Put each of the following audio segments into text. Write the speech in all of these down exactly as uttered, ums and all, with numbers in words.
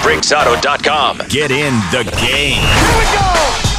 Fricks Auto dot com. Get in the game. Here we go!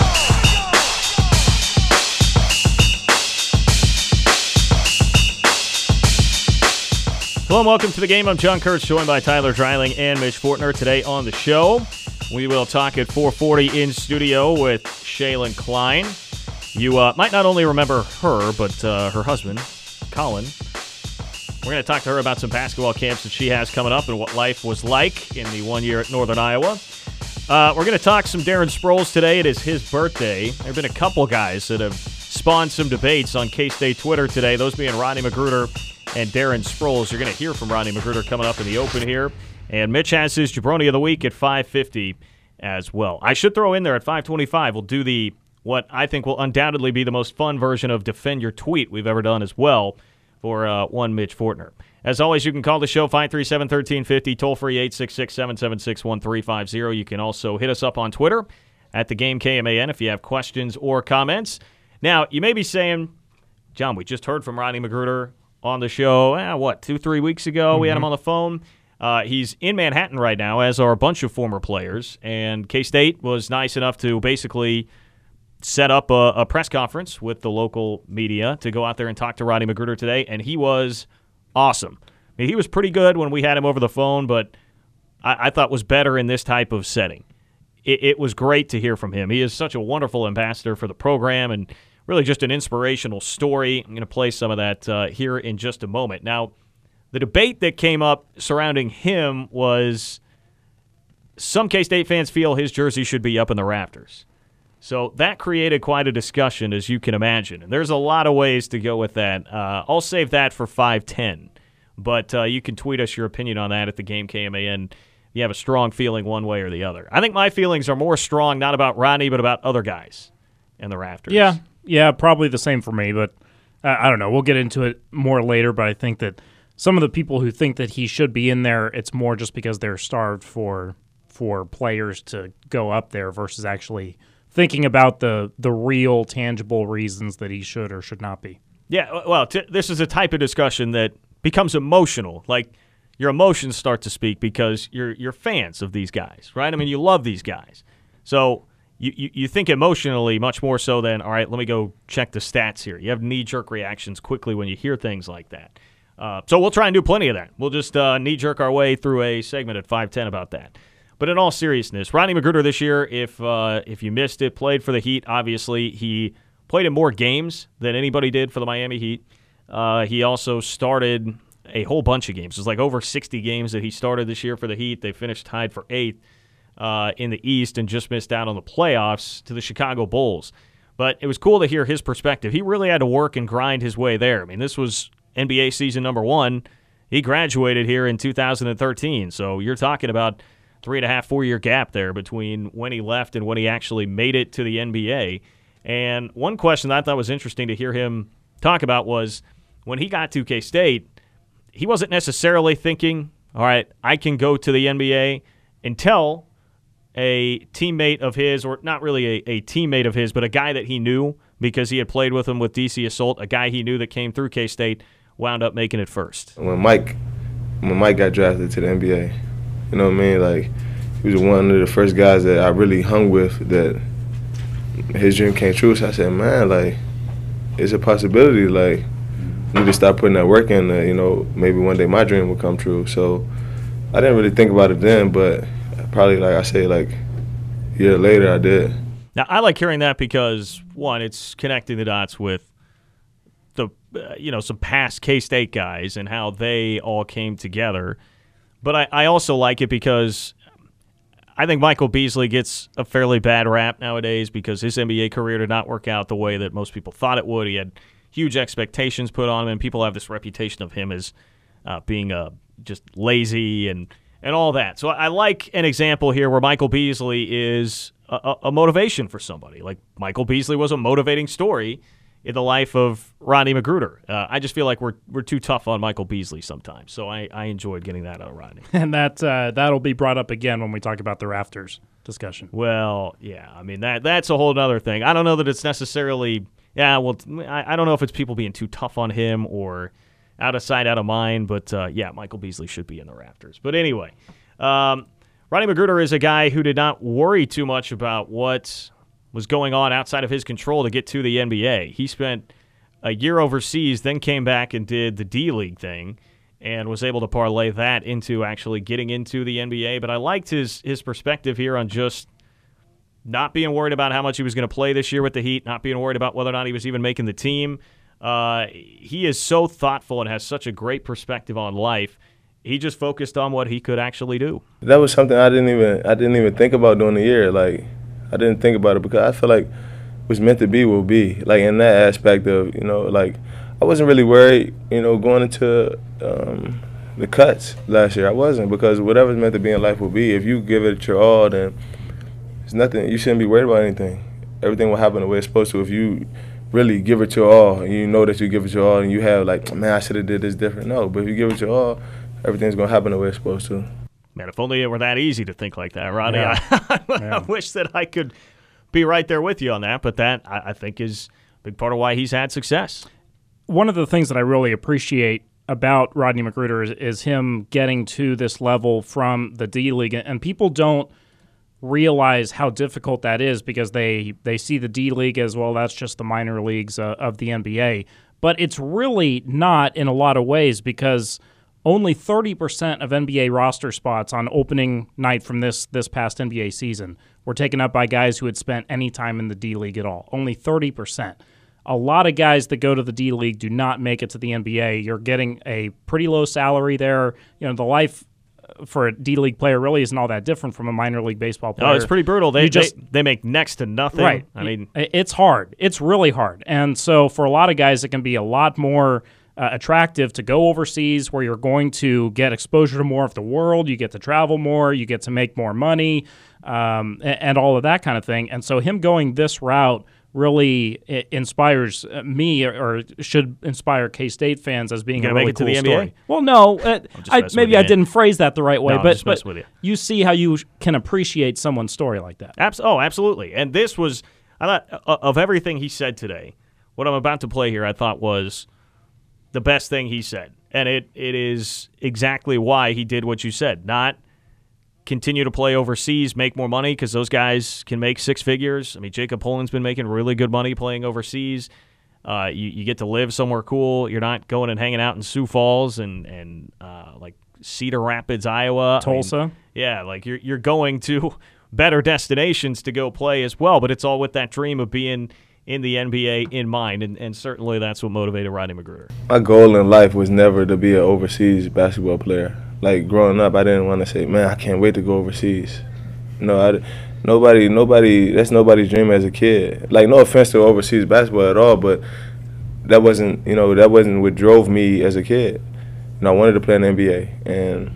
Hello and welcome to the game. I'm John Kurtz, joined by Tyler Dreiling and Mitch Fortner. Today on the show, we will talk at four forty in studio with Shaylin Klein. You uh, might not only remember her, but uh, her husband, Colin. We're going to talk to her about some basketball camps that she has coming up and what life was like in the one year at Northern Iowa. Uh, we're going to talk some Darren Sproles today. It is his birthday. There have been a couple guys that have spawned some debates on K-State Twitter today, those being Rodney McGruder and Darren Sproles. You're going to hear from Rodney McGruder coming up in the open here. And Mitch has his Jabroni of the Week at five fifty as well. I should throw in there at five twenty-five, we'll do the what I think will undoubtedly be the most fun version of Defend Your Tweet we've ever done as well for uh, one Mitch Fortner. As always, you can call the show five three seven, one three five zero, toll-free eight six six, seven seven six, one three five zero. You can also hit us up on Twitter at the Game K M A N if you have questions or comments. Now, you may be saying, John, we just heard from Rodney McGruder on the show, eh, what, two, three weeks ago? Mm-hmm. We had him on the phone. Uh, he's in Manhattan right now, as are a bunch of former players, and K-State was nice enough to basically set up a, a press conference with the local media to go out there and talk to Rodney McGruder today, and he was awesome. I mean, he was pretty good when we had him over the phone, but I, I thought was better in this type of setting. It, it was great to hear from him. He is such a wonderful ambassador for the program and really just an inspirational story. I'm going to play some of that uh, here in just a moment. Now, the debate that came up surrounding him was some K-State fans feel his jersey should be up in the rafters. So that created quite a discussion, as you can imagine. And there's a lot of ways to go with that. Uh, I'll save that for five ten. But uh, you can tweet us your opinion on that at the Game K M A N. You have a strong feeling one way or the other. I think my feelings are more strong, not about Rodney, but about other guys in the rafters. Yeah, yeah, probably the same for me. But uh, I don't know. We'll get into it more later. But I think that some of the people who think that he should be in there, it's more just because they're starved for for players to go up there versus actually thinking about the the real, tangible reasons that he should or should not be. Yeah, well, t- this is a type of discussion that becomes emotional. Like, your emotions start to speak because you're you're fans of these guys, right? I mean, you love these guys. So you, you, you think emotionally much more so than, all right, let me go check the stats here. You have knee-jerk reactions quickly when you hear things like that. Uh, so we'll try and do plenty of that. We'll just uh, knee-jerk our way through a segment at five ten about that. But in all seriousness, Rodney McGruder this year, if uh, if you missed it, played for the Heat. Obviously, he played in more games than anybody did for the Miami Heat. Uh, he also started a whole bunch of games. It was like over sixty games that he started this year for the Heat. They finished tied for eighth uh, in the East and just missed out on the playoffs to the Chicago Bulls. But it was cool to hear his perspective. He really had to work and grind his way there. I mean, this was N B A season number one. He graduated here in two thousand thirteen. So you're talking about three and a half, four-year gap there between when he left and when he actually made it to the N B A. And one question that I thought was interesting to hear him talk about was when he got to K-State, he wasn't necessarily thinking, all right, I can go to the N B A until a teammate of his, or not really a, a teammate of his, but a guy that he knew because he had played with him with D C Assault, a guy he knew that came through K-State, wound up making it first. When Mike, when Mike got drafted to the N B A, you know what I mean? Like, he was one of the first guys that I really hung with that his dream came true. So I said, man, like, it's a possibility. Like, you need to start putting that work in there, you know, maybe one day my dream will come true. So I didn't really think about it then, but probably, like I say, like, a year later I did. Now, I like hearing that because, one, it's connecting the dots with the, uh, you know, some past K-State guys and how they all came together. But I, I also like it because I think Michael Beasley gets a fairly bad rap nowadays because his N B A career did not work out the way that most people thought it would. He had huge expectations put on him, and people have this reputation of him as uh, being uh, just lazy and, and all that. So I like an example here where Michael Beasley is a, a motivation for somebody. Like, Michael Beasley was a motivating story in the life of Rodney McGruder. Uh, I just feel like we're we're too tough on Michael Beasley sometimes, so I, I enjoyed getting that out of Rodney. And that, uh, that'll be brought up again when we talk about the rafters discussion. Well, yeah, I mean, that that's a whole other thing. I don't know that it's necessarily, yeah, well, I, I don't know if it's people being too tough on him or out of sight, out of mind, but uh, yeah, Michael Beasley should be in the rafters. But anyway, um, Rodney McGruder is a guy who did not worry too much about what was going on outside of his control to get to the N B A. He spent a year overseas, then came back and did the D-League thing and was able to parlay that into actually getting into the N B A. But I liked his his perspective here on just not being worried about how much he was going to play this year with the Heat, not being worried about whether or not he was even making the team. Uh, he is so thoughtful and has such a great perspective on life. He just focused on what he could actually do. That was something I didn't even I didn't even think about during the year. Like, I didn't think about it because I feel like what's meant to be will be. Like, in that aspect of, you know, like, I wasn't really worried, you know, going into um, the cuts last year. I wasn't, because whatever's meant to be in life will be. If you give it your all, then it's nothing. You shouldn't be worried about anything. Everything will happen the way it's supposed to if you really give it your all and you know that you give it your all and you have, like, man, I should have did this different. No, but if you give it your all, everything's going to happen the way it's supposed to. Man, if only it were that easy to think like that, Rodney. Yeah. I, yeah. I wish that I could be right there with you on that, but that, I, I think, is a big part of why he's had success. One of the things that I really appreciate about Rodney McGruder is, is him getting to this level from the D-League, and people don't realize how difficult that is because they, they see the D-League as, well, that's just the minor leagues uh, of the N B A. But it's really not in a lot of ways, because only thirty percent of N B A roster spots on opening night from this this past N B A season were taken up by guys who had spent any time in the D-League at all. Only thirty percent. A lot of guys that go to the D-League do not make it to the N B A. You're getting a pretty low salary there. You know, the life for a D-League player really isn't all that different from a minor league baseball player. Oh, it's pretty brutal. They You just they, they make next to nothing. Right. I mean, it's hard. It's really hard. And so for a lot of guys, it can be a lot more uh, attractive to go overseas, where you're going to get exposure to more of the world. You get to travel more. You get to make more money, um, and, and all of that kind of thing. And so him going this route really I- inspires me, or, or should inspire K-State fans as being You a gonna really make it to cool the N B A? story. Well, no, uh, just I, messing maybe with you, I man. didn't phrase that the right way, No, I'm but, just but messing with you. you see how you can appreciate someone's story like that. Abs- oh, absolutely. And this was, I thought, uh, of everything he said today, what I'm about to play here, I thought was the best thing he said. And it it is exactly why he did what you said. Not continue to play overseas, make more money, because those guys can make six figures. I mean, Jacob Poland's been making really good money playing overseas. Uh, you, you get to live somewhere cool. You're not going and hanging out in Sioux Falls and, and uh, like Cedar Rapids, Iowa. Tulsa. I mean, yeah, like you're you're going to better destinations to go play as well, but it's all with that dream of being in the N B A in mind, and, and certainly that's what motivated Rodney McGruder. My goal in life was never to be an overseas basketball player. Like, growing up, I didn't want to say, man, I can't wait to go overseas. No, I, nobody, nobody, that's nobody's dream as a kid. Like, no offense to overseas basketball at all, but that wasn't, you know, that wasn't what drove me as a kid. And I wanted to play in the N B A, and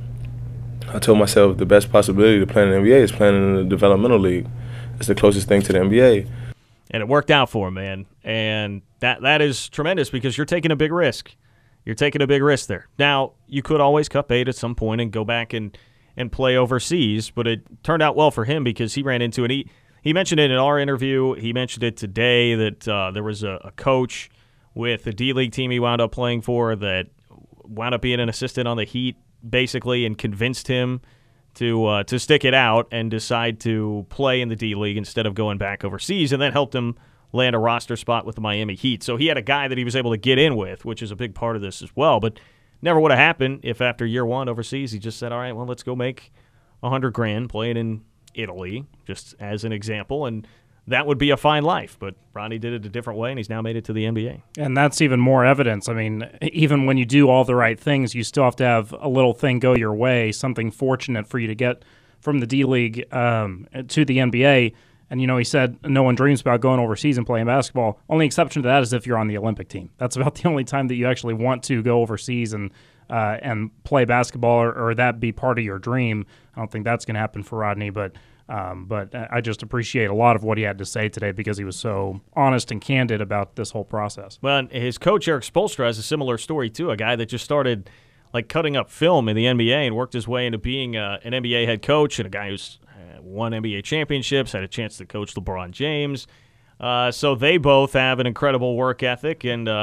I told myself the best possibility to play in the N B A is playing in the developmental league. It's the closest thing to the N B A. And it worked out for him, man. And that that is tremendous, because you're taking a big risk. You're taking a big risk there. Now, you could always cut bait at some point and go back and, and play overseas, but it turned out well for him because he ran into it. He, he mentioned it in our interview. He mentioned it today that uh, there was a, a coach with the D-League team he wound up playing for that wound up being an assistant on the Heat, basically, and convinced him to uh, to stick it out and decide to play in the D-League instead of going back overseas, and that helped him land a roster spot with the Miami Heat. So he had a guy that he was able to get in with, which is a big part of this as well. But never would have happened if after year one overseas he just said, all right, well, let's go make a hundred grand playing in Italy, just as an example, and that would be a fine life. But Ronnie did it a different way, and he's now made it to the N B A. And that's even more evidence. I mean, even when you do all the right things, you still have to have a little thing go your way, something fortunate for you to get from the D-League um, to the N B A. And, you know, he said no one dreams about going overseas and playing basketball. Only exception to that is if you're on the Olympic team. That's about the only time that you actually want to go overseas and uh, and play basketball, or, or that be part of your dream. I don't think that's going to happen for Rodney, but um, but I just appreciate a lot of what he had to say today because he was so honest and candid about this whole process. Well, his coach, Eric Spoelstra, has a similar story, too, a guy that just started like cutting up film in the N B A and worked his way into being uh, an N B A head coach, and a guy who's uh, won N B A championships, had a chance to coach LeBron James. Uh, so they both have an incredible work ethic, and uh,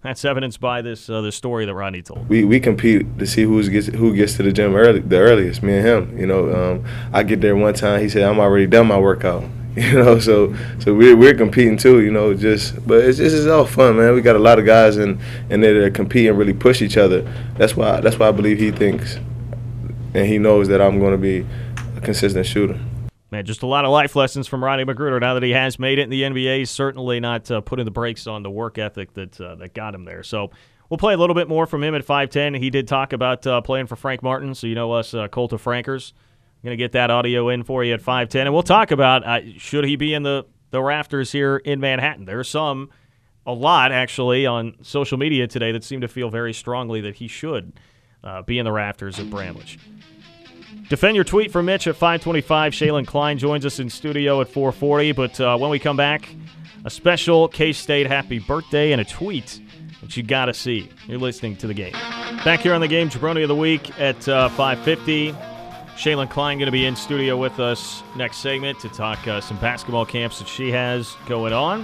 That's evidenced by this uh, this story that Rodney told. We we compete to see who's gets who gets to the gym early the earliest. Me and him. You know, um, I get there one time. He said I'm already done my workout. You know, so so we're we're competing too. You know, just but it's it's all fun, man. We got a lot of guys in in there that compete and really push each other. That's why that's why I believe he thinks and he knows that I'm going to be a consistent shooter. Man, just a lot of life lessons from Rodney McGruder. Now that he has made it in the N B A, he's certainly not uh, putting the brakes on the work ethic that uh, that got him there. So we'll play a little bit more from him at five ten. He did talk about uh, playing for Frank Martin, so you know us uh, Colta Frankers. I'm going to get that audio in for you at five ten. And we'll talk about uh, should he be in the, the rafters here in Manhattan. There's some, a lot actually, on social media today that seem to feel very strongly that he should uh, be in the rafters at Bramlage. Defend your tweet for Mitch at five twenty-five. Shaylin Klein joins us in studio at four forty. But uh, when we come back, a special K-State happy birthday and a tweet that you got to see. You're listening to The Game. Back here on The Game, Jabroni of the Week at uh, five fifty. Shaylin Klein going to be in studio with us next segment to talk uh, some basketball camps that she has going on.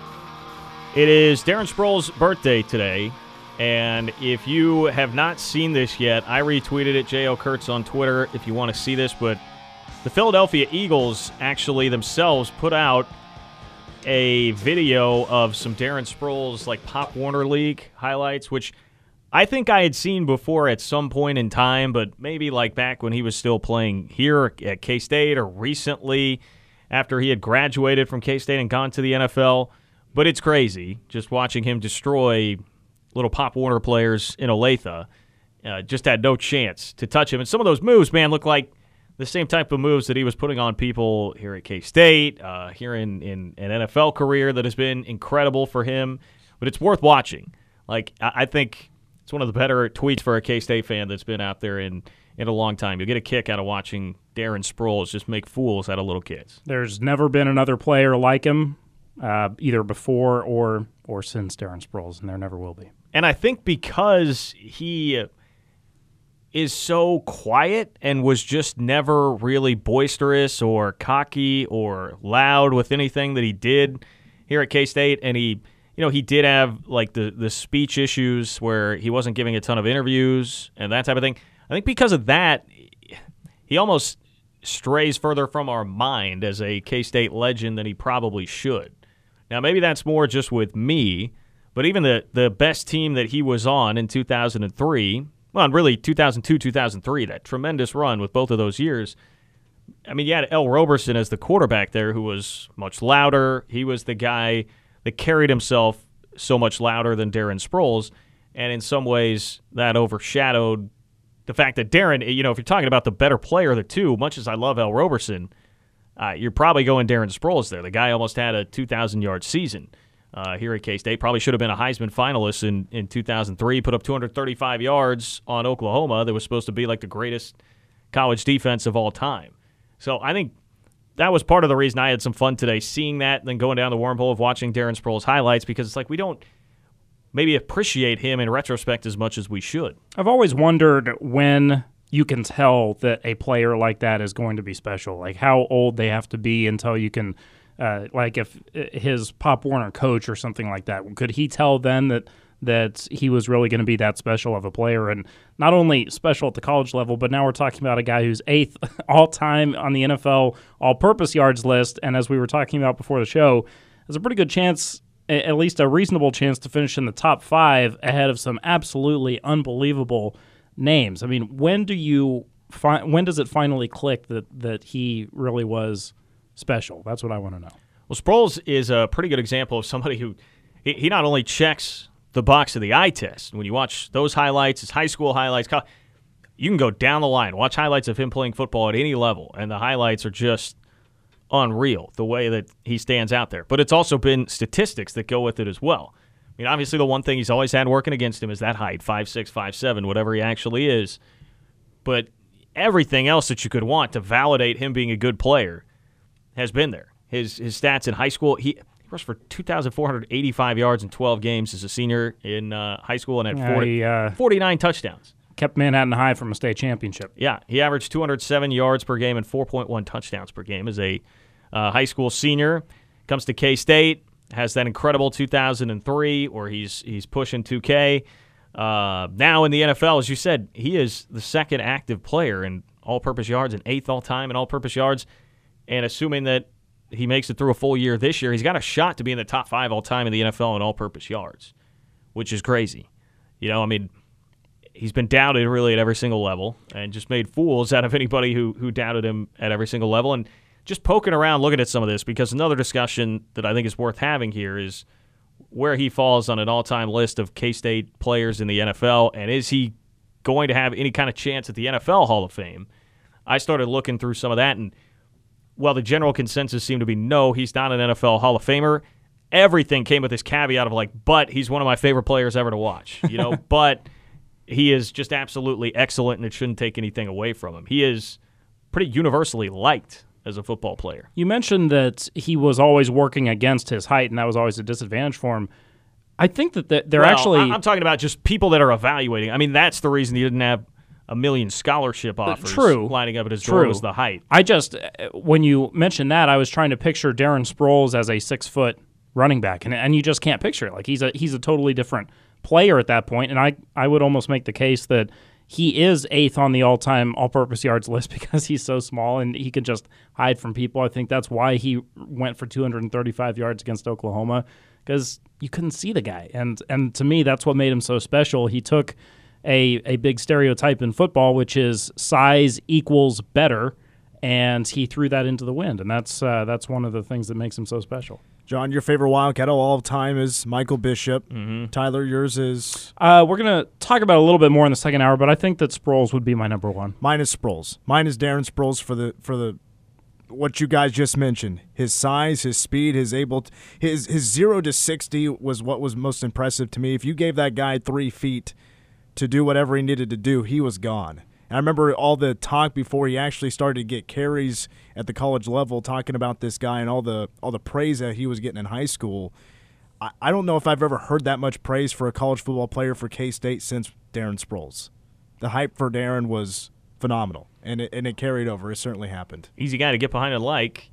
It is Darren Sproles' birthday today. And if you have not seen this yet, I retweeted it, J O Kurtz on Twitter, if you want to see this. But the Philadelphia Eagles actually themselves put out a video of some Darren Sproles, like, Pop Warner League highlights, which I think I had seen before at some point in time, but maybe like back when he was still playing here at K-State or recently after he had graduated from K-State and gone to the N F L. But it's crazy just watching him destroy little Pop Warner players in Olathe. Uh, just had no chance to touch him. And some of those moves, man, look like the same type of moves that he was putting on people here at K-State, uh, here in, in an N F L career that has been incredible for him. But it's worth watching. Like, I, I think it's one of the better tweets for a K-State fan that's been out there in, in a long time. You'll get a kick out of watching Darren Sproles just make fools out of little kids. There's never been another player like him, uh, either before or or since Darren Sproles, and there never will be. And I think because he is so quiet and was just never really boisterous or cocky or loud with anything that he did here at K-State, and he, you know, he did have like the, the speech issues where he wasn't giving a ton of interviews and that type of thing. I think because of that, he almost strays further from our mind as a K-State legend than he probably should. Now, maybe that's more just with me, but even the, the best team that he was on in two thousand three, well, really two thousand two, two thousand three, that tremendous run with both of those years, I mean, you had El Roberson as the quarterback there who was much louder. He was the guy that carried himself so much louder than Darren Sproles, and in some ways that overshadowed the fact that Darren, you know, if you're talking about the better player of the two, much as I love El Roberson, uh, you're probably going Darren Sproles there. The guy almost had a two thousand yard season. Uh, here at K-State. Probably should have been a Heisman finalist in, in two thousand three, put up two hundred thirty-five yards on Oklahoma that was supposed to be like the greatest college defense of all time. So I think that was part of the reason I had some fun today, seeing that and then going down the wormhole of watching Darren Sproles highlights, because it's like we don't maybe appreciate him in retrospect as much as we should. I've always wondered when you can tell that a player like that is going to be special, like how old they have to be until you can – Uh, like if his Pop Warner coach or something like that, could he tell then that that he was really going to be that special of a player, and not only special at the college level, but now we're talking about a guy who's eighth all-time on the N F L all-purpose yards list, and as we were talking about before the show, there's a pretty good chance, at least a reasonable chance, to finish in the top five ahead of some absolutely unbelievable names. I mean, when do you fi- when does it finally click that that he really was special? That's what I want to know. Well, Sproles is a pretty good example of somebody who he, he not only checks the box of the eye test. When you watch those highlights, his high school highlights, you can go down the line, watch highlights of him playing football at any level, and the highlights are just unreal, the way that he stands out there. But it's also been statistics that go with it as well. I mean, obviously the one thing he's always had working against him is that height, five six, five seven, whatever he actually is. But everything else that you could want to validate him being a good player has been there. His his stats in high school, he, he rushed for two thousand four hundred eighty-five yards in twelve games as a senior in uh, high school and had forty, uh, forty-nine touchdowns. Kept Manhattan High from a state championship. Yeah, he averaged two hundred seven yards per game and four point one touchdowns per game as a uh, high school senior. Comes to K-State, has that incredible two thousand three, or he's he's pushing two K. Uh, now in the N F L, as you said, he is the second active player in all-purpose yards and eighth all-time in all-purpose yards. And assuming that he makes it through a full year this year, he's got a shot to be in the top five all-time in the N F L in all-purpose yards, which is crazy. You know, I mean, he's been doubted really at every single level and just made fools out of anybody who who doubted him at every single level. And just poking around, looking at some of this, because another discussion that I think is worth having here is where he falls on an all-time list of K-State players in the N F L, and is he going to have any kind of chance at the N F L Hall of Fame? I started looking through some of that, and while the general consensus seemed to be no, he's not an N F L Hall of Famer, everything came with this caveat of like, but he's one of my favorite players ever to watch, you know, but he is just absolutely excellent, and it shouldn't take anything away from him. He is pretty universally liked as a football player. You mentioned that he was always working against his height, and that was always a disadvantage for him. I think that they're well, actually... I'm talking about just people that are evaluating. I mean, that's the reason he didn't have a million scholarship offers True. lining up at his True. door was the height. I just, when you mentioned that, I was trying to picture Darren Sproles as a six-foot running back, and and you just can't picture it. Like, he's a he's a totally different player at that point, and I, I would almost make the case that he is eighth on the all-time all-purpose yards list because he's so small and he can just hide from people. I think that's why he went for two hundred thirty-five yards against Oklahoma, because you couldn't see the guy. And and to me, that's what made him so special. He took a, a big stereotype in football, which is size equals better, and he threw that into the wind. And that's uh, that's one of the things that makes him so special. John, your favorite Wildcat of all time is Michael Bishop. Mm-hmm. Tyler, yours is? Uh, we're going to talk about it a little bit more in the second hour, but I think that Sproles would be my number one. Mine is Sproles. Mine is Darren Sproles for the for the what you guys just mentioned. His size, his speed, his able, t- his his zero to sixty was what was most impressive to me. If you gave that guy three feet to do whatever he needed to do, he was gone. And I remember all the talk before he actually started to get carries at the college level, talking about this guy and all the all the praise that he was getting in high school. I, I don't know if I've ever heard that much praise for a college football player for K-State since Darren Sproles. The hype for Darren was phenomenal, and it, and it carried over. It certainly happened. Easy guy to get behind and like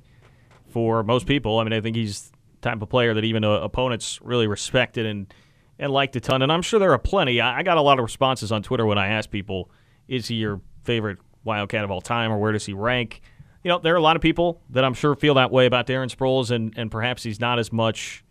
for most people. I mean, I think he's the type of player that even uh, opponents really respected and, and liked a ton. And I'm sure there are plenty. I, I got a lot of responses on Twitter when I asked people, is he your favorite Wildcat of all time, or where does he rank? You know, there are a lot of people that I'm sure feel that way about Darren Sproles, and, and perhaps he's not as much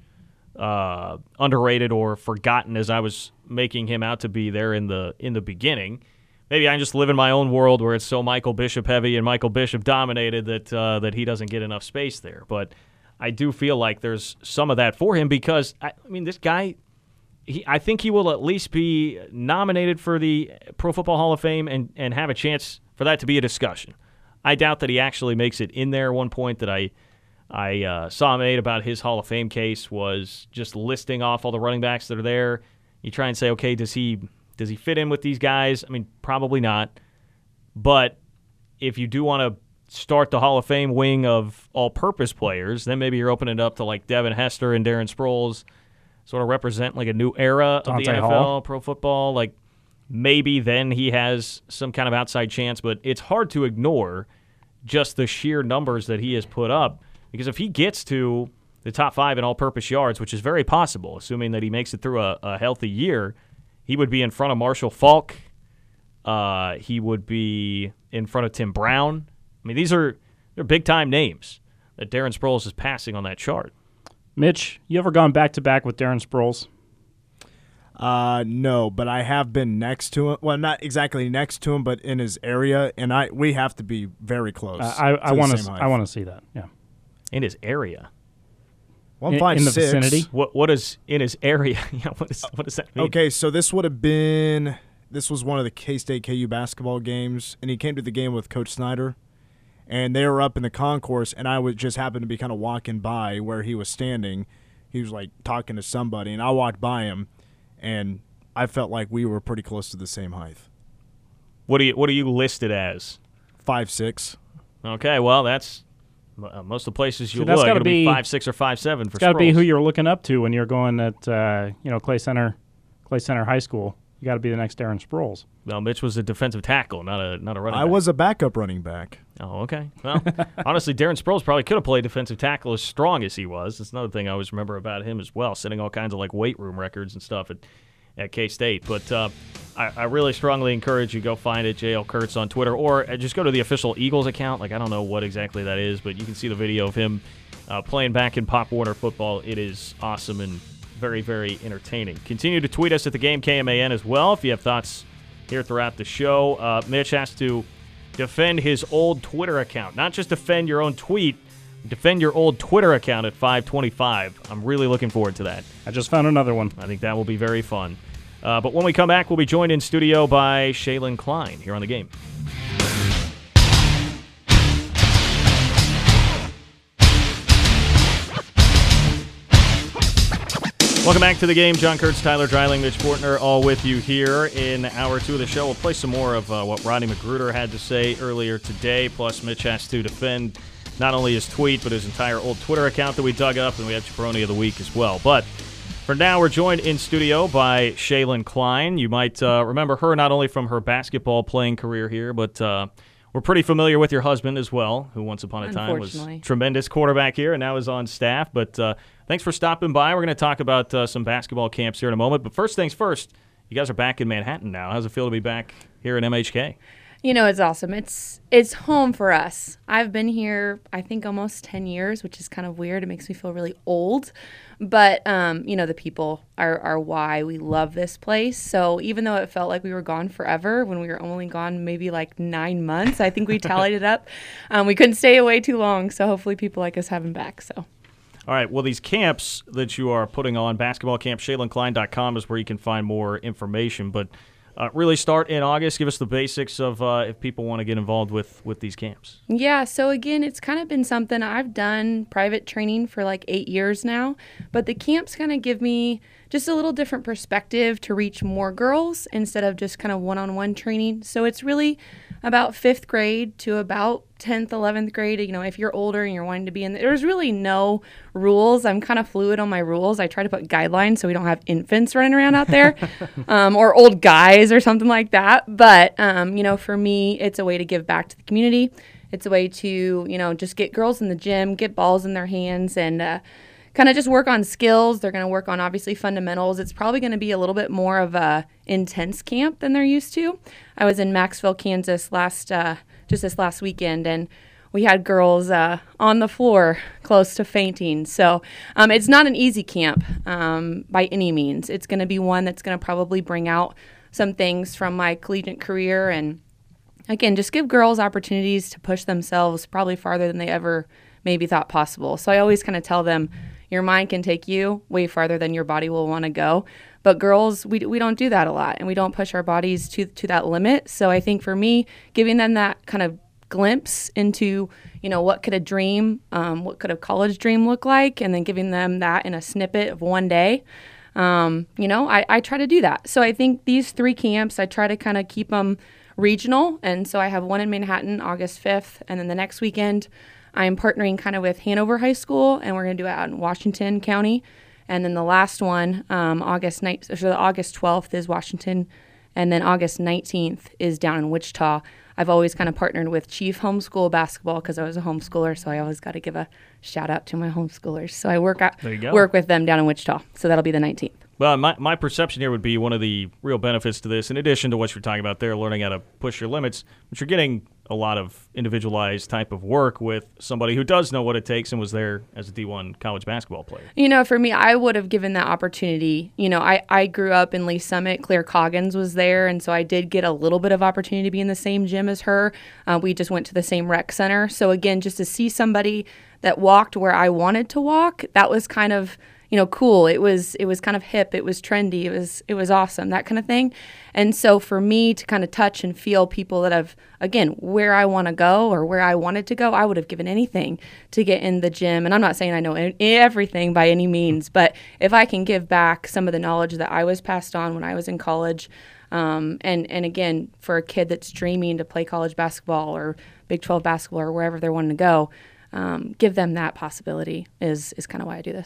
uh, underrated or forgotten as I was making him out to be there in the in the beginning. Maybe I just live in my own world where it's so Michael Bishop heavy and Michael Bishop dominated that uh, that he doesn't get enough space there. But I do feel like there's some of that for him because, I, I mean, this guy, he, I think he will at least be nominated for the Pro Football Hall of Fame and, and have a chance for that to be a discussion. I doubt that he actually makes it in there. One point that I I uh, saw made about his Hall of Fame case was just listing off all the running backs that are there. You try and say, okay, does he does he fit in with these guys? I mean, probably not. But if you do want to start the Hall of Fame wing of all-purpose players, then maybe you're opening it up to like Devin Hester and Darren Sproles, sort of represent like a new era Dante of the N F L, Hall. pro football. Like, maybe then he has some kind of outside chance, but it's hard to ignore just the sheer numbers that he has put up, because if he gets to the top five in all-purpose yards, which is very possible, assuming that he makes it through a, a healthy year, he would be in front of Marshall Faulk. Uh, he would be in front of Tim Brown. I mean, these are they're big-time names that Darren Sproles is passing on that chart. Mitch, you ever gone back-to-back with Darren Sproles? Uh, no, but I have been next to him. Well, not exactly next to him, but in his area, and I we have to be very close. Uh, I I want to I want to see that. Yeah, In his area. Well, I'm in, five, in the six. vicinity. What What is in his area? Yeah, what, is, what does that mean? Okay, so this would have been this was one of the K-State K U basketball games, and he came to the game with Coach Snyder, and they were up in the concourse, and I would just happen to be kind of walking by where he was standing. He was like talking to somebody, and I walked by him. And I felt like we were pretty close to the same height. What do you What are you listed as? Five six. Okay, well that's uh, most of the places you See, that's look. gotta It'll be, be- five six or five seven for It's got to be Sproles. who you're looking up to when you're going at uh, you know Clay Center, Clay Center High School. You got to be the next Darren Sproles. Well, Mitch was a defensive tackle, not a not a running I back. was a backup running back. Oh, okay. Well, honestly, Darren Sproles probably could have played defensive tackle as strong as he was. That's another thing I always remember about him as well, setting all kinds of like weight room records and stuff at, at K-State. But uh, I, I really strongly encourage you go find it, J L Kurtz on Twitter, or just go to the official Eagles account. Like, I don't know what exactly that is, but you can see the video of him uh, playing back in Pop Warner football. It is awesome and very, very entertaining. Continue to tweet us at the Game K M A N as well if you have thoughts here throughout the show. Uh, Mitch has to defend his old Twitter account. Not just defend your own tweet, defend your old Twitter account at five twenty-five. I'm really looking forward to that. I just found another one. I think that will be very fun. Uh, but when we come back, we'll be joined in studio by Shaylin Klein here on The Game. Welcome back to The Game. John Kurtz, Tyler Dreiling, Mitch Fortner, all with you here in hour two of the show. We'll play some more of uh, what Rodney McGruder had to say earlier today, plus Mitch has to defend not only his tweet, but his entire old Twitter account that we dug up, and we have Jabroni of the Week as well. But for now, we're joined in studio by Shaylin Klein. You might uh, remember her not only from her basketball playing career here, but uh, we're pretty familiar with your husband as well, who once upon a time was tremendous quarterback here and now is on staff. But uh, thanks for stopping by. We're going to talk about uh, some basketball camps here in a moment. But first things first, you guys are back in Manhattan now. How's it feel to be back here in M H K? You know, it's awesome. It's it's home for us. I've been here, I think, almost ten years, which is kind of weird. It makes me feel really old. But, um, you know, the people are, are why we love this place. So even though it felt like we were gone forever, when we were only gone maybe like nine months, I think we tallied it up. Um, we couldn't stay away too long. So hopefully people like us having back. So. All right, well, these camps that you are putting on, basketball camp, shaylin klein dot com is where you can find more information. But uh, really start in August. Give us the basics of uh, if people want to get involved with, with these camps. Yeah, so again, it's kind of been something I've done private training for like eight years now. But the camps kind of give me just a little different perspective to reach more girls instead of just kind of one-on-one training. So it's really about fifth grade to about tenth, eleventh grade. You know, if you're older and you're wanting to be in, the, there's really no rules. I'm kind of fluid on my rules. I try to put guidelines so we don't have infants running around out there um, or old guys or something like that. But, um, you know, for me, it's a way to give back to the community. It's a way to, you know, just get girls in the gym, get balls in their hands, and uh, kind of just work on skills. They're going to work on, obviously, fundamentals. It's probably going to be a little bit more of a intense camp than they're used to. I was in Maxville, Kansas last uh, just this last weekend, and we had girls uh, on the floor close to fainting. So um, it's not an easy camp um, by any means. It's going to be one that's going to probably bring out some things from my collegiate career and, again, just give girls opportunities to push themselves probably farther than they ever maybe thought possible. So I always kind of tell them, your mind can take you way farther than your body will want to go. But girls, we we don't do that a lot, and we don't push our bodies to to that limit. So I think for me, giving them that kind of glimpse into, you know, what could a dream, um, what could a college dream look like, and then giving them that in a snippet of one day, um, you know, I, I try to do that. So I think these three camps, I try to kind of keep them regional. And so I have one in Manhattan, August fifth, and then the next weekend, I'm partnering kind of with Hanover High School, and we're going to do it out in Washington County. And then the last one, um, August ninth, so the August twelfth is Washington, and then August nineteenth is down in Wichita. I've always kind of partnered with Chief Homeschool Basketball because I was a homeschooler, so I always got to give a shout out to my homeschoolers. So I work out, work with them down in Wichita. So that'll be the nineteenth. Well, my, my perception here would be one of the real benefits to this, in addition to what you're talking about there, learning how to push your limits, but you're getting a lot of individualized type of work with somebody who does know what it takes and was there as a D one college basketball player. You know, for me, I would have given that opportunity. You know, I, I grew up in Lee Summit. Claire Coggins was there, and so I did get a little bit of opportunity to be in the same gym as her. Uh, we just went to the same rec center. So, again, just to see somebody that walked where I wanted to walk, that was kind of, you know, cool. It was it was kind of hip. It was trendy. It was it was awesome, that kind of thing. And so for me to kind of touch and feel people that have, again, where I want to go or where I wanted to go, I would have given anything to get in the gym. And I'm not saying I know everything by any means, but if I can give back some of the knowledge that I was passed on when I was in college, um, and, and again, for a kid that's dreaming to play college basketball or Big twelve basketball or wherever they're wanting to go, um, give them that possibility is is kind of why I do this.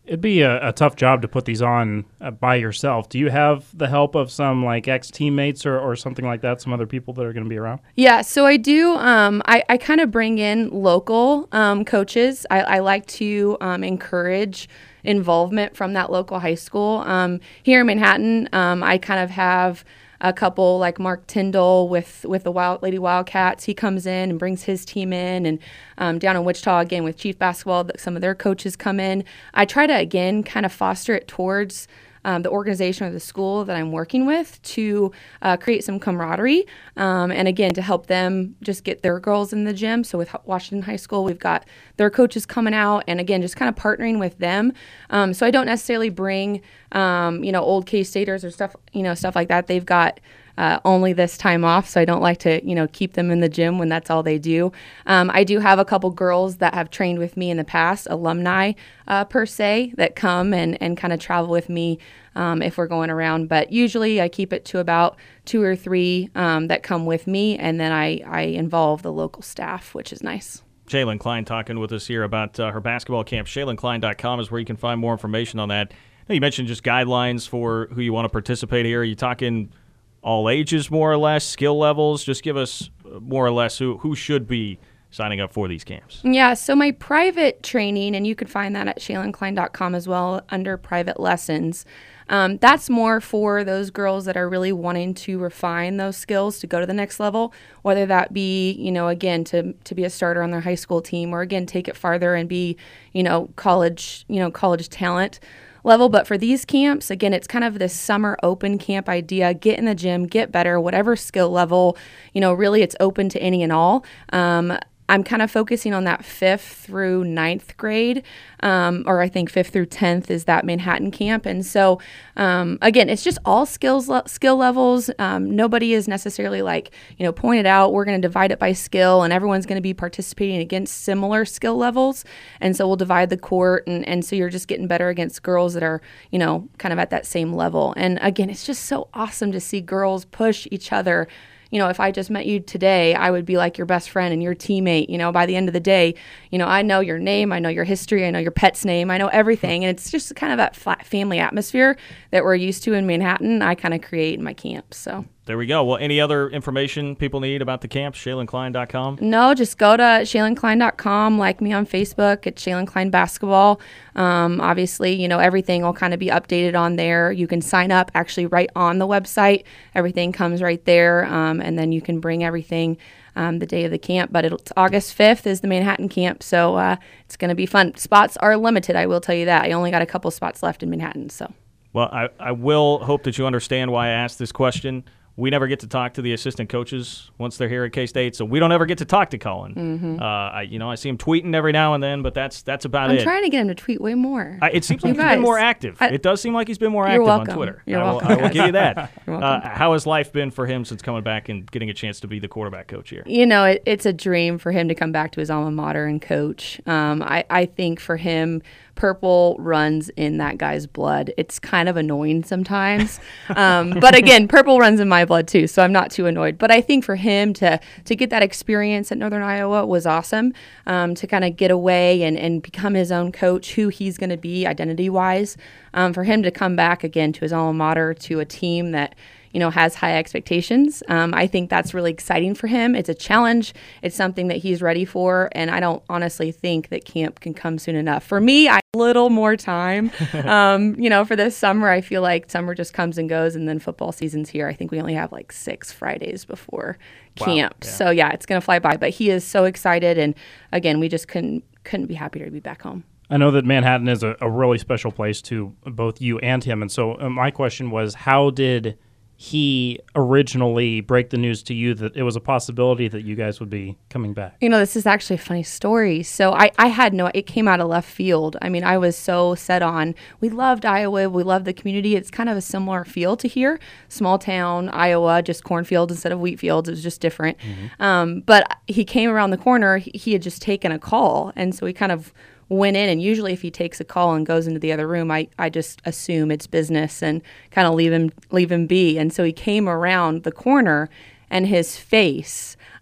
It'd be a, a tough job to put these on uh, by yourself. Do you have the help of some like ex-teammates or, or something like that, some other people that are going to be around? Yeah, so I do. Um, I, I kind of bring in local um, coaches. I, I like to um, encourage involvement from that local high school. Um, here in Manhattan, um, I kind of have a couple like Mark Tyndall with, with the Wild Lady Wildcats. He comes in and brings his team in, and um, down in Wichita again with Chief Basketball, some of their coaches come in. I try to again kind of foster it towards um, the organization or the school that I'm working with to uh, create some camaraderie, um, and again to help them just get their girls in the gym. So with Washington High School, we've got their coaches coming out, and again just kind of partnering with them. Um, so I don't necessarily bring um, you know old K-Staters or stuff you know stuff like that. They've got Uh, only this time off, so I don't like to, you know, keep them in the gym when that's all they do. Um, I do have a couple girls that have trained with me in the past, alumni uh, per se, that come and, and kind of travel with me um, if we're going around. But usually I keep it to about two or three um, that come with me, and then I, I involve the local staff, which is nice. Shaylin Klein talking with us here about uh, her basketball camp. Shaylin Klein dot com is where you can find more information on that. Now, you mentioned just guidelines for who you want to participate here. Are you talking all ages, more or less, skill levels? Just give us more or less who, who should be signing up for these camps. Yeah, so my private training, and you can find that at Shaylin Klein dot com as well under private lessons. Um, that's more for those girls that are really wanting to refine those skills to go to the next level, whether that be, you know, again, to to be a starter on their high school team, or again, take it farther and be, you know, college, you know, college talent level. But for these camps, again, it's kind of this summer open camp idea. Get in the gym, get better, whatever skill level, you know, really it's open to any and all. Um, I'm kind of focusing on that fifth through ninth grade, um, or I think fifth through tenth is that Manhattan camp. And so, um, again, it's just all skills, le- skill levels. Um, nobody is necessarily like, you know, pointed out, we're going to divide it by skill, and everyone's going to be participating against similar skill levels. And so we'll divide the court. And, and so you're just getting better against girls that are, you know, kind of at that same level. And again, it's just so awesome to see girls push each other. You know, if I just met you today, I would be like your best friend and your teammate. You know, by the end of the day, you know, I know your name, I know your history, I know your pet's name, I know everything. And it's just kind of that flat family atmosphere that we're used to in Manhattan, I kind of create in my camp. So there we go. Well, any other information people need about the camp? Shaylin Klein dot com? No, just go to Shaylin Klein dot com, like me on Facebook at Shaylin Klein Basketball. Um, obviously, you know, everything will kind of be updated on there. You can sign up actually right on the website. Everything comes right there, um, and then you can bring everything um, the day of the camp. But it's August fifth is the Manhattan camp, so uh, it's going to be fun. Spots are limited, I will tell you that. I only got a couple spots left in Manhattan. So. Well, I, I will hope that you understand why I asked this question. We never get to talk to the assistant coaches once they're here at K-State, so we don't ever get to talk to Colin. Mm-hmm. Uh, I, you know, I see him tweeting every now and then, but that's that's about I'm it. I'm trying to get him to tweet way more. I, it seems like he's been more active. I, it does seem like he's been more active welcome. on Twitter. You're I will, welcome. I will give you that. You're uh, welcome. How has life been for him since coming back and getting a chance to be the quarterback coach here? You know, it, it's a dream for him to come back to his alma mater and coach. Um, I, I think for him, purple runs in that guy's blood. It's kind of annoying sometimes. Um, but again, purple runs in my blood too, so I'm not too annoyed. But I think for him to to get that experience at Northern Iowa was awesome, um, to kind of get away and, and become his own coach, who he's going to be identity-wise. Um, for him to come back again to his alma mater, to a team that, you know, has high expectations. Um, I think that's really exciting for him. It's a challenge. It's something that he's ready for, and I don't honestly think that camp can come soon enough. For me, I have a little more time. um, you know, for this summer, I feel like summer just comes and goes, and then football season's here. I think we only have like six Fridays before camp. Wow. Yeah. So, yeah, it's going to fly by. But he is so excited, and, again, we just couldn't couldn't be happier to be back home. I know that Manhattan is a, a really special place to both you and him, and so uh, my question was, how did he originally break the news to you that it was a possibility that you guys would be coming back? You know, this is actually a funny story. So I, I had no, it came out of left field. I mean, I was so set on, we loved Iowa, we loved the community. It's kind of a similar feel to here. Small town, Iowa, just cornfields instead of wheat fields. It was just different. Mm-hmm. Um, but he came around the corner, he, he had just taken a call. And so he kind of went in, and usually if he takes a call and goes into the other room, I, I just assume it's business and kind of leave him leave him be. And so he came around the corner, and his face,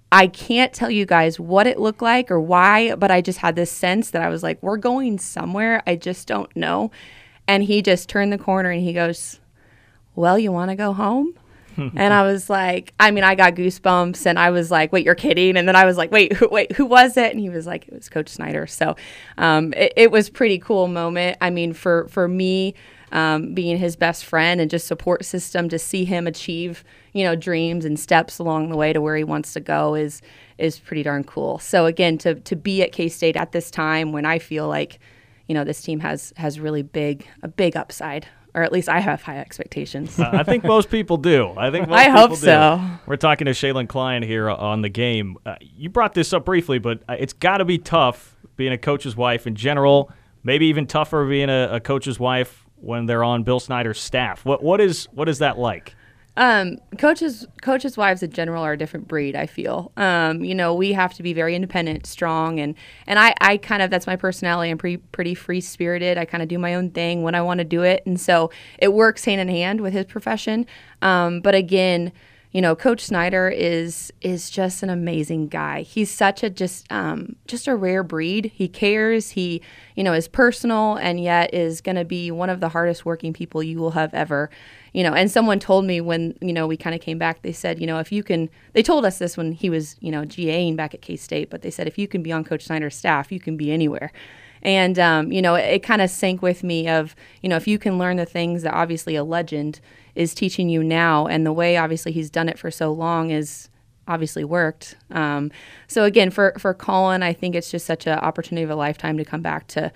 I can't tell you guys what it looked like or why, but I just had this sense that I was like, we're going somewhere. I just don't know. And he just turned the corner and he goes, well, you want to go home? And I was like, I mean, I got goosebumps and I was like, wait, you're kidding? And then I was like, wait, who, wait, who was it? And he was like, it was Coach Snyder. So um, it, it was pretty cool moment. I mean, for, for me, um, being his best friend and just support system, to see him achieve, you know, dreams and steps along the way to where he wants to go is is pretty darn cool. So again, to to be at K-State at this time when I feel like, you know, this team has has really big a big upside. Or at least I have high expectations. uh, I think most people do. I think most I people hope do. so. We're talking to Shaylin Klein here on the game. Uh, you brought this up briefly, but it's got to be tough being a coach's wife in general. Maybe even tougher being a, a coach's wife when they're on Bill Snyder's staff. What what is what is that like? Um, coaches, coaches' wives in general are a different breed, I feel. Um, you know, we have to be very independent, strong, and, and I, I kind of, that's my personality. I'm pretty, pretty free-spirited. I kind of do my own thing when I want to do it. And so it works hand in hand with his profession. Um, but again, you know, Coach Snyder is is just an amazing guy. He's such a just um, just a rare breed. He cares. He, you know, is personal and yet is going to be one of the hardest working people you will have ever, you know. And someone told me when, you know, we kind of came back, they said, you know, if you can, they told us this when he was, you know, GAing back at K-State, but they said, if you can be on Coach Snyder's staff, you can be anywhere. And, um, you know, it, it kind of sank with me of, you know, if you can learn the things that obviously a legend is teaching you now, and the way obviously he's done it for so long is obviously worked. Um, so again, for, for Colin, I think it's just such an opportunity of a lifetime to come back to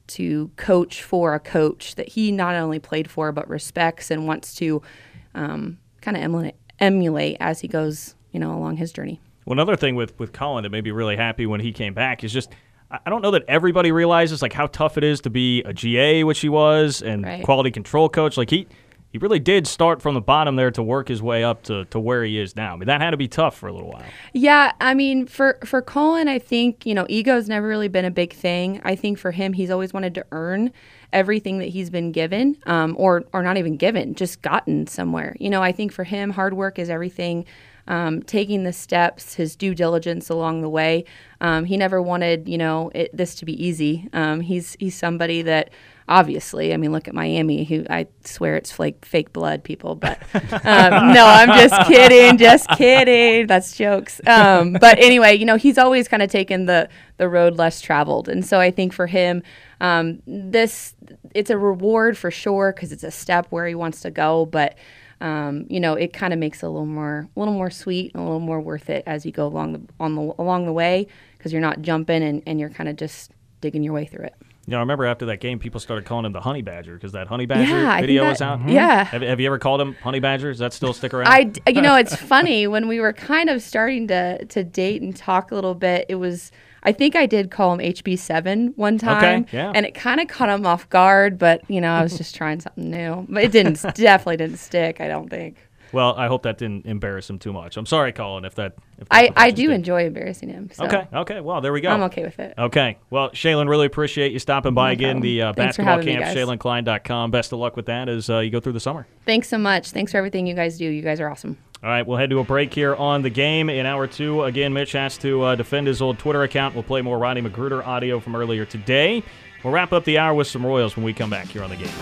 to coach for a coach that he not only played for but respects and wants to um, kind of emulate, emulate as he goes, you know, along his journey. Well, another thing with, with Colin that made me really happy when he came back is just, I don't know that everybody realizes like how tough it is to be a G A, which he was, and Right. quality control coach. Like he he really did start from the bottom there to work his way up to, to where he is now. I mean, that had to be tough for a little while. Yeah, I mean, for, for Colin, I think, you know, ego's never really been a big thing. I think for him, he's always wanted to earn everything that he's been given, um, or or not even given, just gotten somewhere. You know, I think for him, hard work is everything. Um, taking the steps, his due diligence along the way. Um, he never wanted, you know, it, this to be easy. Um, he's he's somebody that, obviously, I mean, look at Miami, who I swear it's like fake blood people, but um, no, I'm just kidding, just kidding. That's jokes. Um, but anyway, you know, he's always kind of taken the the road less traveled, and so I think for him, um, this it's a reward for sure because it's a step where he wants to go, but. Um, you know, it kind of makes it a little more, a little more sweet and a little more worth it as you go along the on the along the way because you're not jumping and, and you're kind of just digging your way through it. You know, I remember after that game, people started calling him the Honey Badger because that Honey Badger Yeah, I video think was that- out. yeah. Have, have you ever called him Honey Badger? Does that still stick around? I, d- you know, it's funny when we were kind of starting to to date and talk a little bit. It was, I think I did call him H B seven one time, Okay, yeah. and it kind of caught him off guard. But you know, I was just trying something new. But it didn't, definitely didn't stick. I don't think. Well, I hope that didn't embarrass him too much. I'm sorry, Colin, if that. If that I, I just do did. enjoy embarrassing him. So Okay, okay. Well, there we go. I'm okay with it. Okay. Well, Shaylin, really appreciate you stopping by No again. problem. The uh, Thanks for basketball having me, camp, guys. shaylin klein dot com. Best of luck with that as uh, you go through the summer. Thanks so much. Thanks for everything you guys do. You guys are awesome. All right, we'll head to a break here on the game. In hour two, again, Mitch has to uh, defend his old Twitter account. We'll play more Rodney Magruder audio from earlier today. We'll wrap up the hour with some Royals when we come back here on the game.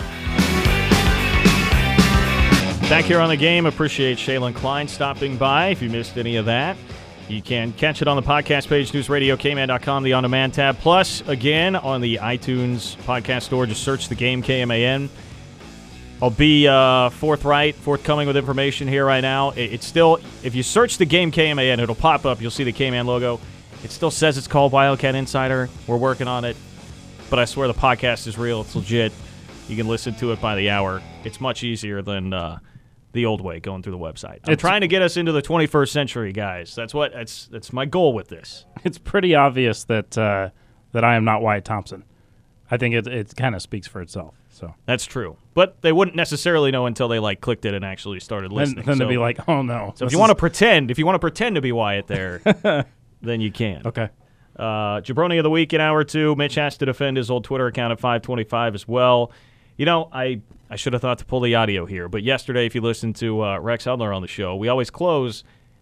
Back here on the game, appreciate Shaylin Klein stopping by. If you missed any of that, you can catch it on the podcast page, news radio k man dot com, the on-demand tab. Plus, again, on the iTunes podcast store, just search the game K M A N. I'll be uh, forthright, forthcoming with information here right now. It, it's still, if you search the game K M A N, it'll pop up. You'll see the K-Man logo. It still says it's called Wildcat Insider. We're working on it. But I swear the podcast is real. It's legit. You can listen to it by the hour. It's much easier than uh, the old way, going through the website. I'm It's- trying to get us into the twenty-first century, guys. That's what. That's that's my goal with this. It's pretty obvious that uh, that I am not Wyatt Thompson. I think it it kind of speaks for itself. So That's true. But they wouldn't necessarily know until they like clicked it and actually started then, listening. then so, to be like, oh no. so if this you want to is- pretend, if you want to pretend to be Wyatt there, then you can. okay. Uh, Jabroni of the Week in hour two. Mitch has to defend his old Twitter account at five twenty-five as well. You know, I, I should have thought to pull the audio here, but yesterday, if you listened to uh, Rex Hudler on the show, we always close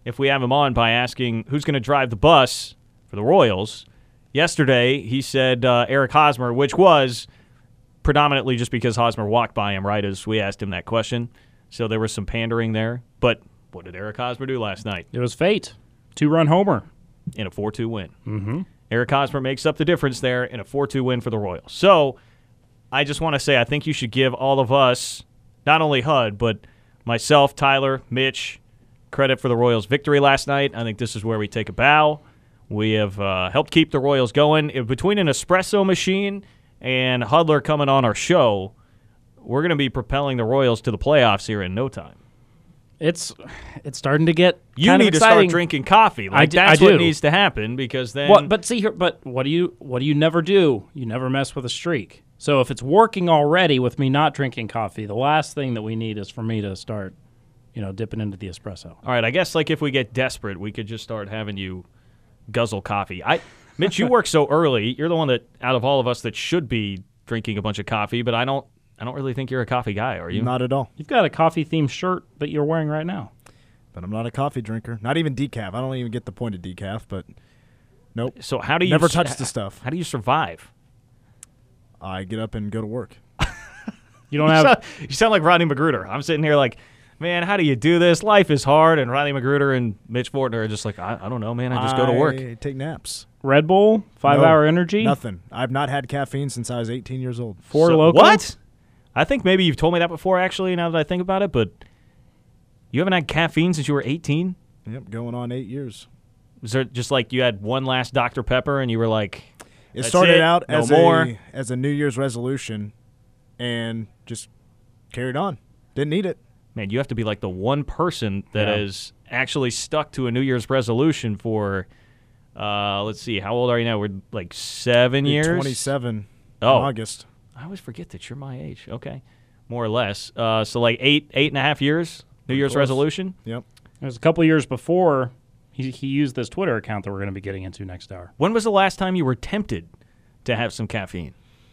if we have him on by asking who's going to drive the bus for the Royals. Yesterday, he said uh, Eric Hosmer, which was predominantly just because Hosmer walked by him right as we asked him that question. So there was some pandering there. But what did Eric Hosmer do last night? It was fate. Two-run homer. In a four two win. Mm-hmm. Eric Hosmer makes up the difference there in a four two win for the Royals. So I just want to say I think you should give all of us, not only H U D, but myself, Tyler, Mitch, credit for the Royals' victory last night. I think this is where we take a bow. We have uh, helped keep the Royals going. If between an espresso machine and Hudler coming on our show, we're going to be propelling the Royals to the playoffs here in no time. It's it's starting to get You kind need of to exciting. start drinking coffee. Like I d- that's I what do. needs to happen because then What? But see here. But what do you what do you never do? You never mess with a streak. So if it's working already with me not drinking coffee, the last thing that we need is for me to start, you know, dipping into the espresso. All right, I guess like if we get desperate, we could just start having you guzzle coffee. I, Mitch, you work so early. You're the one that out of all of us that should be drinking a bunch of coffee, but I don't. I don't really think you're a coffee guy, are you? Not at all. You've got a coffee themed shirt that you're wearing right now. But I'm not a coffee drinker. Not even decaf. I don't even get the point of decaf, but nope. So how do you Never touch s- the stuff. How do you survive? I get up and go to work. You don't You have. sound, you sound like Rodney Magruder. I'm sitting here like, man, how do you do this? Life is hard, and Rodney Magruder and Mitch Fortner are just like, I, I don't know, man. I just go to work. I take naps. Red Bull, five No, hour energy, Nothing. I've not had caffeine since I was eighteen years old. four So- local. What? I think maybe you've told me that before, actually, now that I think about it, but you haven't had caffeine since you were eighteen? Yep, going on eight years. Was there just like you had one last Doctor Pepper and you were like, It That's started it, out no as more. a as a New Year's resolution, and just carried on. Didn't need it. man, you have to be like the one person that Yeah. has actually stuck to a New Year's resolution for, uh, let's see, how old are you now? We're like seven years? Twenty-seven. Oh. In August. I always forget that you're my age. Okay. More or less. Uh, so like eight, eight and a half years, New Year's close. resolution? Yep. It was a couple years before he he used this Twitter account that we're going to be getting into next hour. When was the last time you were tempted to have some caffeine?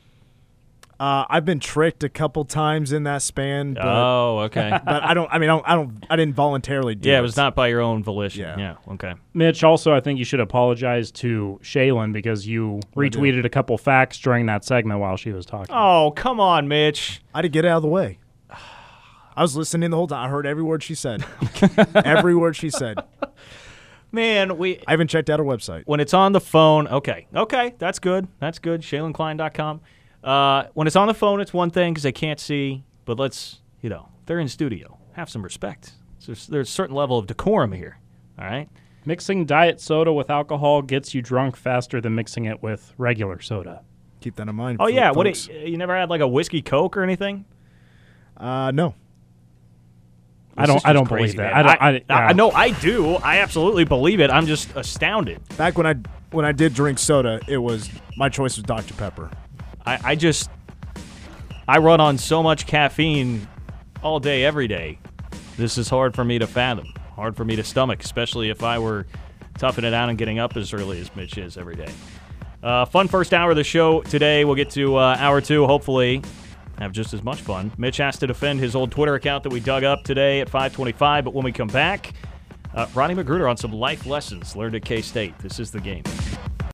Uh, I've been tricked a couple times in that span, but, oh, okay. but I don't. I mean, I don't, I don't. I didn't voluntarily do it. Yeah, it was not by your own volition. Yeah. Yeah, okay. Mitch, also, I think you should apologize to Shaylin because you I do. retweeted a couple facts during that segment while she was talking. Oh, come on, Mitch. I had to get it out of the way. I was listening the whole time. I heard every word she said. Every word she said. Man, we I even checked out her website. when it's on the phone, okay. Okay, that's good. That's good. Shaylin Klein dot com. Uh, when it's on the phone, it's one thing because they can't see. But let's, you know, they're in studio. Have some respect. There's, there's a certain level of decorum here. All right? Mixing diet soda with alcohol gets you drunk faster than mixing it with regular soda. Keep that in mind. Oh, fo- yeah. What? folks. It, you never had like a whiskey Coke or anything? Uh, no. I This don't. is I don't just crazy, believe that. man. I don't. I, I, yeah. I know I do. I absolutely believe it. I'm just astounded. Back when I when I did drink soda, it was my choice was Doctor Pepper. I, I just I run on so much caffeine all day, every day. This is hard for me to fathom. Hard for me to stomach, especially if I were toughing it out and getting up as early as Mitch is every day. Uh, fun first hour of the show today. We'll get to uh, hour two, hopefully have just as much fun. Mitch has to defend his old Twitter account that we dug up today at five twenty-five, but when we come back, uh, Ronnie Magruder on some life lessons learned at K-State. This is The Game.